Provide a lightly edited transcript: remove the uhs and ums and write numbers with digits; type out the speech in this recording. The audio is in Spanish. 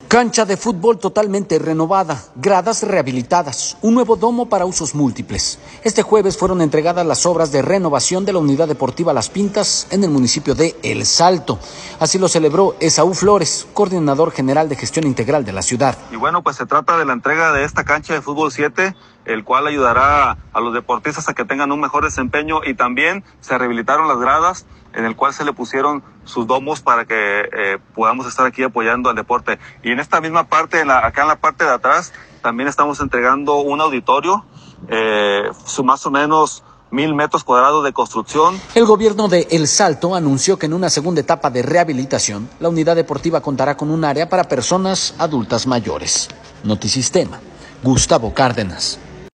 Cancha de fútbol totalmente renovada, gradas rehabilitadas, un nuevo domo para usos múltiples. Este jueves fueron entregadas las obras de renovación de la unidad deportiva Las Pintas en el municipio de El Salto. Así lo celebró Esaú Flores, coordinador general de gestión integral de la ciudad. Y bueno, pues se trata de la entrega de esta cancha de fútbol 7, el cual ayudará a los deportistas a que tengan un mejor desempeño, y también se rehabilitaron las gradas en el cual se le pusieron sus domos para que podamos estar aquí apoyando al deporte. Y en esta misma parte, acá en la parte de atrás, también estamos entregando un auditorio, más o menos 1,000 metros cuadrados de construcción. El gobierno de El Salto anunció que en una segunda etapa de rehabilitación, la unidad deportiva contará con un área para personas adultas mayores. Notisistema, Gustavo Cárdenas.